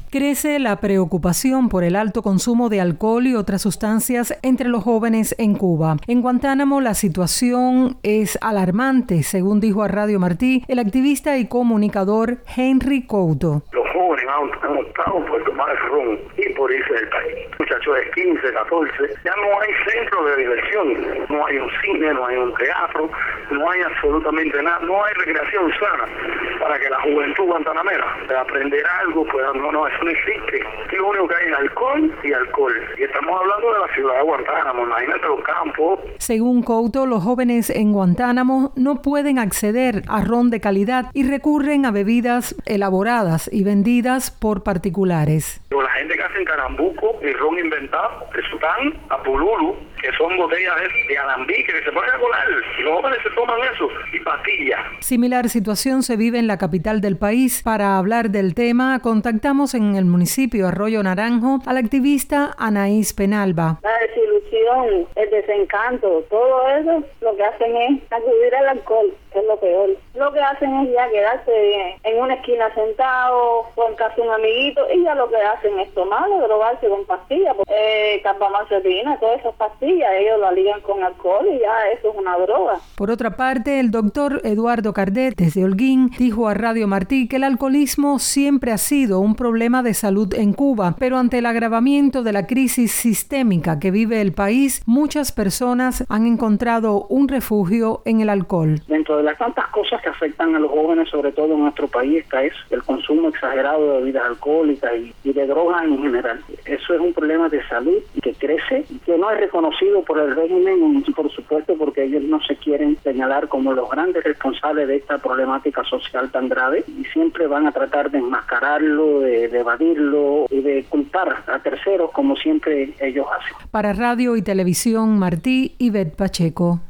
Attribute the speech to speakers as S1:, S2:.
S1: Crece la preocupación por el alto consumo de alcohol y otras sustancias entre los jóvenes en Cuba. En Guantánamo la situación es alarmante, según dijo a Radio Martí el activista y comunicador Henry Couto.
S2: Los jóvenes han optado por tomar ron y por irse del país. Muchachos de 15, 14, ya no hay centro de diversión, no hay un cine, no hay un teatro, no hay absolutamente nada, no hay recreación sana para que la juventud guantanamera pueda aprender algo, no, eso no existe. Lo único que hay es alcohol y alcohol. Y estamos hablando de la ciudad de Guantánamo, imagínate los campos.
S1: Según Couto, los jóvenes en Guantánamo no pueden acceder a ron de calidad y recurren a bebidas elaboradas y vendidas por particulares.
S2: La gente que hace carambuco y ron inventado, que Sután, Apululu, que son botellas de alambique que se ponen a colar. Los jóvenes se toman eso y pastillas.
S1: Similar situación se vive en la capital del país. Para hablar del tema, contactamos en el municipio Arroyo Naranjo al activista Anaís Penalba.
S3: La desilusión, el desencanto, todo eso lo que hacen es acudir al alcohol, que es lo peor. Lo que hacen es ya quedarse en una esquina sentado con casi un amiguito y ya lo que hacen es tomarlo, drogarse con pastillas, carbamazepina, todas esas pastillas, ellos la ligan con alcohol y ya eso es una droga.
S1: Por otra parte, el doctor Eduardo Cardet, desde Holguín, dijo a Radio Martí que el alcoholismo siempre ha sido un problema de salud en Cuba, pero ante el agravamiento de la crisis sistémica que vive el país, muchas personas han encontrado un refugio en el alcohol.
S4: Dentro de las tantas cosas que afectan a los jóvenes, sobre todo en nuestro país, está eso, el consumo exagerado de bebidas alcohólicas y de drogas en general. Eso es un problema de salud que crece y que no es reconocido por el régimen, por supuesto, porque ellos no se quieren señalar como los grandes responsables de esta problemática social tan grave y siempre van a tratar de enmascararlo, de evadirlo y de culpar a terceros como siempre ellos hacen.
S1: Para Radio y Televisión Martí, Ivette Pacheco.